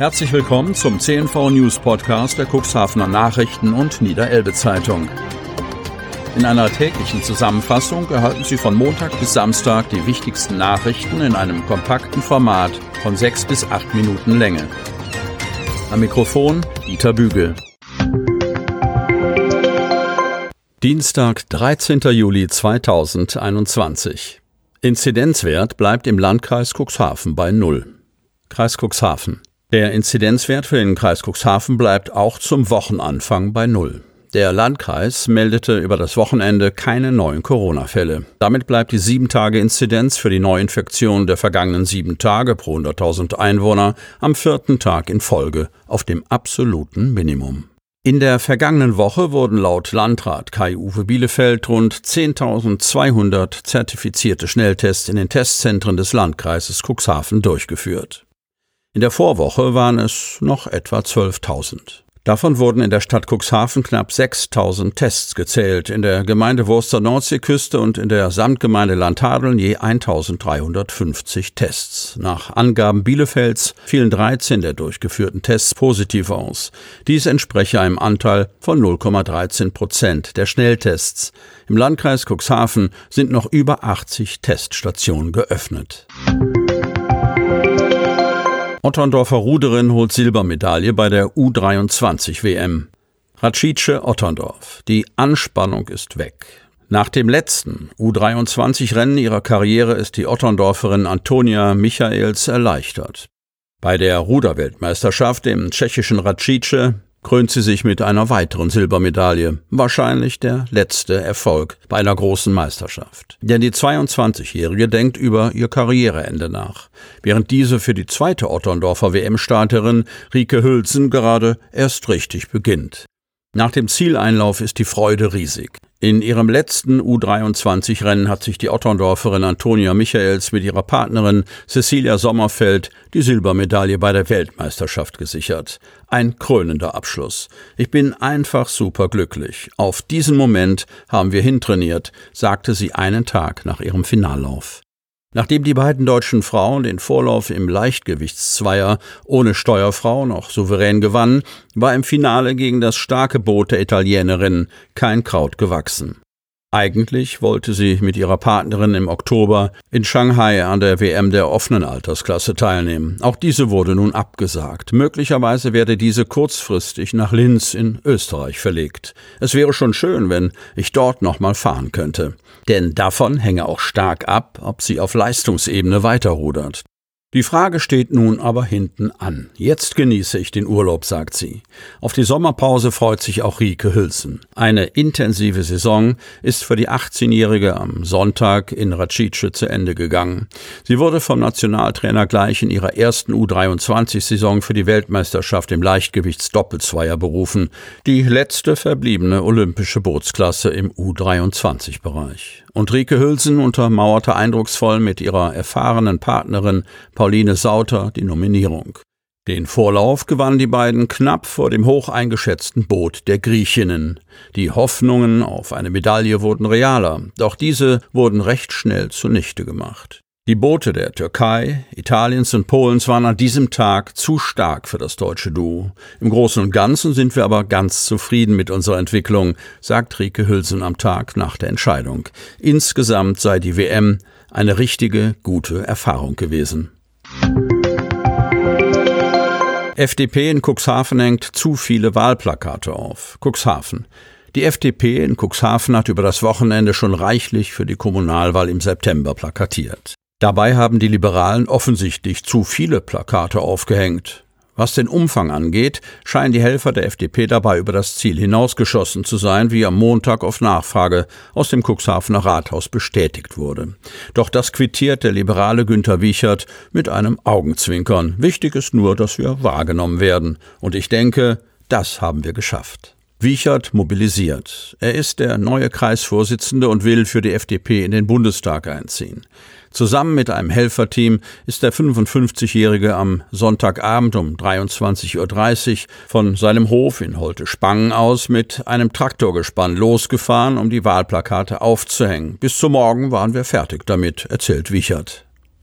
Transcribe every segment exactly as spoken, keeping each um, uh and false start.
Herzlich willkommen zum C N V News Podcast der Cuxhavener Nachrichten und Niederelbe Zeitung. In einer täglichen Zusammenfassung erhalten Sie von Montag bis Samstag die wichtigsten Nachrichten in einem kompakten Format von sechs bis acht Minuten Länge. Am Mikrofon Dieter Bügel. Dienstag, dreizehnter Juli zweitausendeinundzwanzig. Inzidenzwert bleibt im Landkreis Cuxhaven bei null. Kreis Cuxhaven. Der Inzidenzwert für den Kreis Cuxhaven bleibt auch zum Wochenanfang bei null. Der Landkreis meldete über das Wochenende keine neuen Corona-Fälle. Damit bleibt die sieben-Tage-Inzidenz für die Neuinfektion der vergangenen sieben Tage pro hunderttausend Einwohner am vierten Tag in Folge auf dem absoluten Minimum. In der vergangenen Woche wurden laut Landrat Kai-Uwe Bielefeld rund zehntausendzweihundert zertifizierte Schnelltests in den Testzentren des Landkreises Cuxhaven durchgeführt. In der Vorwoche waren es noch etwa zwölftausend. Davon wurden in der Stadt Cuxhaven knapp sechstausend Tests gezählt, in der Gemeinde Wurster Nordseeküste und in der Samtgemeinde Landhadeln je eintausenddreihundertfünfzig Tests. Nach Angaben Bielefelds fielen dreizehn der durchgeführten Tests positiv aus. Dies entspreche einem Anteil von null Komma dreizehn Prozent der Schnelltests. Im Landkreis Cuxhaven sind noch über achtzig Teststationen geöffnet. Otterndorfer Ruderin holt Silbermedaille bei der U dreiundzwanzig W M. Racice Otterndorf. Die Anspannung ist weg. Nach dem letzten U dreiundzwanzig Rennen ihrer Karriere ist die Otterndorferin Antonia Michaels erleichtert. Bei der Ruderweltmeisterschaft im tschechischen Racice krönt sie sich mit einer weiteren Silbermedaille. Wahrscheinlich der letzte Erfolg bei einer großen Meisterschaft. Denn die zweiundzwanzigjährige denkt über ihr Karriereende nach. Während diese für die zweite Otterndorfer W M-Starterin Rike Hülsen gerade erst richtig beginnt. Nach dem Zieleinlauf ist die Freude riesig. In ihrem letzten U dreiundzwanzig Rennen hat sich die Otterndorferin Antonia Michaels mit ihrer Partnerin Cecilia Sommerfeld die Silbermedaille bei der Weltmeisterschaft gesichert. Ein krönender Abschluss. Ich bin einfach superglücklich. Auf diesen Moment haben wir hintrainiert, sagte sie einen Tag nach ihrem Finallauf. Nachdem die beiden deutschen Frauen den Vorlauf im Leichtgewichtszweier ohne Steuerfrau noch souverän gewannen, war im Finale gegen das starke Boot der Italienerinnen kein Kraut gewachsen. Eigentlich wollte sie mit ihrer Partnerin im Oktober in Shanghai an der W M der offenen Altersklasse teilnehmen. Auch diese wurde nun abgesagt. Möglicherweise werde diese kurzfristig nach Linz in Österreich verlegt. Es wäre schon schön, wenn ich dort nochmal fahren könnte. Denn davon hänge auch stark ab, ob sie auf Leistungsebene weiterrudert. Die Frage steht nun aber hinten an. Jetzt genieße ich den Urlaub, sagt sie. Auf die Sommerpause freut sich auch Rike Hülsen. Eine intensive Saison ist für die achtzehnjährige am Sonntag in Racice zu Ende gegangen. Sie wurde vom Nationaltrainer gleich in ihrer ersten U dreiundzwanzig-Saison für die Weltmeisterschaft im Leichtgewichtsdoppelzweier berufen, die letzte verbliebene olympische Bootsklasse im U dreiundzwanzig-Bereich. Und Rike Hülsen untermauerte eindrucksvoll mit ihrer erfahrenen Partnerin Pauline Sauter die Nominierung. Den Vorlauf gewannen die beiden knapp vor dem hoch eingeschätzten Boot der Griechinnen. Die Hoffnungen auf eine Medaille wurden realer, doch diese wurden recht schnell zunichte gemacht. Die Boote der Türkei, Italiens und Polens waren an diesem Tag zu stark für das deutsche Duo. Im Großen und Ganzen sind wir aber ganz zufrieden mit unserer Entwicklung, sagt Rike Hülsen am Tag nach der Entscheidung. Insgesamt sei die W M eine richtige, gute Erfahrung gewesen. F D P in Cuxhaven hängt zu viele Wahlplakate auf. Cuxhaven. Die F D P in Cuxhaven hat über das Wochenende schon reichlich für die Kommunalwahl im September plakatiert. Dabei haben die Liberalen offensichtlich zu viele Plakate aufgehängt. Was den Umfang angeht, scheinen die Helfer der F D P dabei über das Ziel hinausgeschossen zu sein, wie am Montag auf Nachfrage aus dem Cuxhavener Rathaus bestätigt wurde. Doch das quittiert der liberale Günter Wiechert mit einem Augenzwinkern. Wichtig ist nur, dass wir wahrgenommen werden. Und ich denke, das haben wir geschafft. Wiechert mobilisiert. Er ist der neue Kreisvorsitzende und will für die F D P in den Bundestag einziehen. Zusammen mit einem Helferteam ist der fünfundfünfzigjährige am Sonntagabend um dreiundzwanzig Uhr dreißig von seinem Hof in Holte-Spangen aus mit einem Traktorgespann losgefahren, um die Wahlplakate aufzuhängen. Bis zum Morgen waren wir fertig damit, erzählt Wiechert.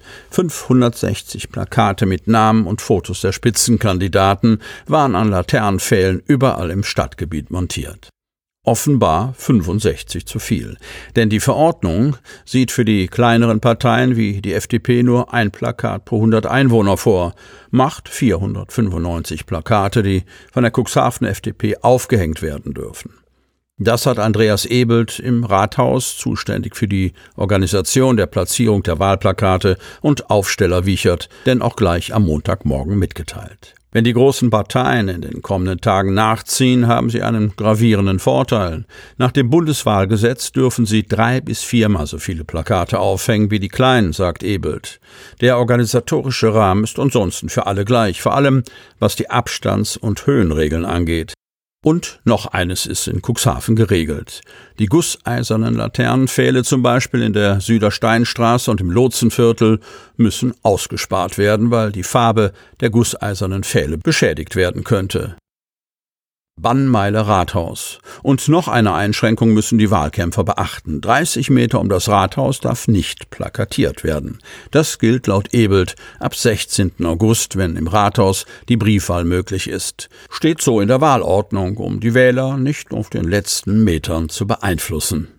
fünfhundertsechzig Plakate mit Namen und Fotos der Spitzenkandidaten waren an Laternenpfählen überall im Stadtgebiet montiert. Offenbar fünfundsechzig zu viel, denn die Verordnung sieht für die kleineren Parteien wie die F D P nur ein Plakat pro hundert Einwohner vor, macht vierhundertfünfundneunzig Plakate, die von der Cuxhaven F D P aufgehängt werden dürfen. Das hat Andreas Ebelt im Rathaus, zuständig für die Organisation der Platzierung der Wahlplakate und Aufsteller Wiechert, denn auch gleich am Montagmorgen mitgeteilt. Wenn die großen Parteien in den kommenden Tagen nachziehen, haben sie einen gravierenden Vorteil. Nach dem Bundeswahlgesetz dürfen sie drei bis viermal so viele Plakate aufhängen wie die Kleinen, sagt Ebelt. Der organisatorische Rahmen ist ansonsten für alle gleich, vor allem was die Abstands- und Höhenregeln angeht. Und noch eines ist in Cuxhaven geregelt. Die gusseisernen Laternenpfähle zum Beispiel in der Südersteinstraße und im Lotsenviertel müssen ausgespart werden, weil die Farbe der gusseisernen Pfähle beschädigt werden könnte. Bannmeile Rathaus. Und noch eine Einschränkung müssen die Wahlkämpfer beachten. dreißig Meter um das Rathaus darf nicht plakatiert werden. Das gilt laut Ebelt ab sechzehnten August, wenn im Rathaus die Briefwahl möglich ist. Steht so in der Wahlordnung, um die Wähler nicht auf den letzten Metern zu beeinflussen.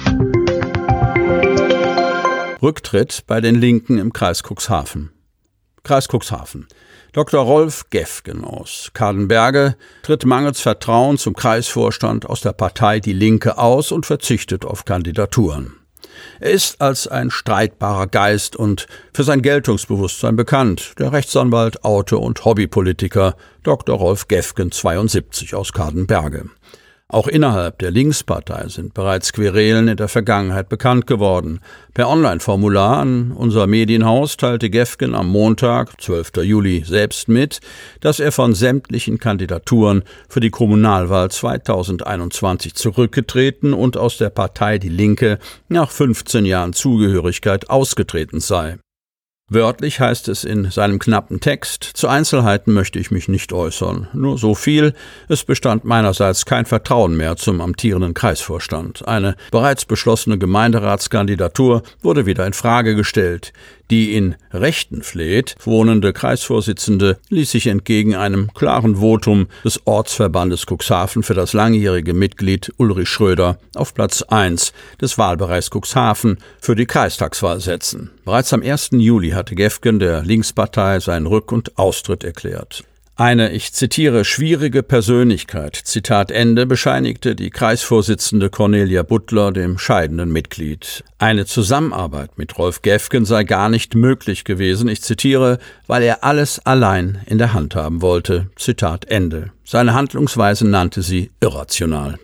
Rücktritt bei den Linken im Kreis Cuxhaven. Kreis Cuxhaven. Doktor Rolf Gefgen aus Kadenberge tritt mangels Vertrauen zum Kreisvorstand aus der Partei Die Linke aus und verzichtet auf Kandidaturen. Er ist als ein streitbarer Geist und für sein Geltungsbewusstsein bekannt, der Rechtsanwalt, Autor und Hobbypolitiker Doktor Rolf Gefgen, zweiundsiebzig, aus Kadenberge. Auch innerhalb der Linkspartei sind bereits Querelen in der Vergangenheit bekannt geworden. Per Online-Formular an unser Medienhaus teilte Gefgen am Montag, zwölften Juli, selbst mit, dass er von sämtlichen Kandidaturen für die Kommunalwahl zweitausendeinundzwanzig zurückgetreten und aus der Partei Die Linke nach fünfzehn Jahren Zugehörigkeit ausgetreten sei. Wörtlich heißt es in seinem knappen Text: Zu Einzelheiten möchte ich mich nicht äußern. Nur so viel: Es bestand meinerseits kein Vertrauen mehr zum amtierenden Kreisvorstand. Eine bereits beschlossene Gemeinderatskandidatur wurde wieder in Frage gestellt. Die in Rechtenfleet wohnende Kreisvorsitzende ließ sich entgegen einem klaren Votum des Ortsverbandes Cuxhaven für das langjährige Mitglied Ulrich Schröder auf Platz eins des Wahlbereichs Cuxhaven für die Kreistagswahl setzen. Bereits am ersten Juli hatte Gefgen der Linkspartei seinen Rück- und Austritt erklärt. Eine, ich zitiere, schwierige Persönlichkeit, Zitat Ende, bescheinigte die Kreisvorsitzende Cornelia Butler dem scheidenden Mitglied. Eine Zusammenarbeit mit Rolf Gefgen sei gar nicht möglich gewesen, ich zitiere, weil er alles allein in der Hand haben wollte, Zitat Ende. Seine Handlungsweise nannte sie irrational.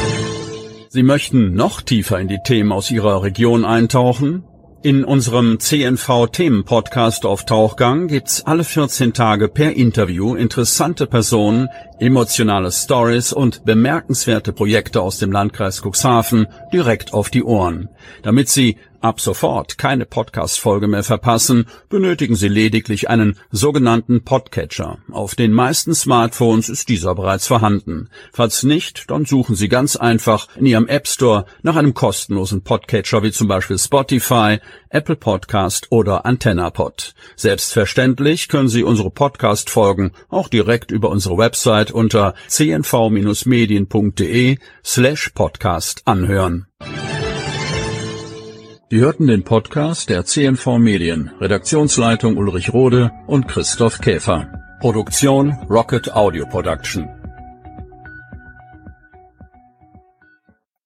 Sie möchten noch tiefer in die Themen aus Ihrer Region eintauchen? In unserem C N V-Themen-Podcast auf Tauchgang gibt's alle vierzehn Tage per Interview interessante Personen, emotionale Stories und bemerkenswerte Projekte aus dem Landkreis Cuxhaven direkt auf die Ohren. Damit Sie ab sofort keine Podcast-Folge mehr verpassen, benötigen Sie lediglich einen sogenannten Podcatcher. Auf den meisten Smartphones ist dieser bereits vorhanden. Falls nicht, dann suchen Sie ganz einfach in Ihrem App Store nach einem kostenlosen Podcatcher wie zum Beispiel Spotify, Apple Podcast oder AntennaPod. Selbstverständlich können Sie unsere Podcast-Folgen auch direkt über unsere Website unter c n v medien punkt d e slash podcast anhören. Sie hörten den Podcast der C N V Medien, Redaktionsleitung Ulrich Rode und Christoph Käfer. Produktion Rocket Audio Production.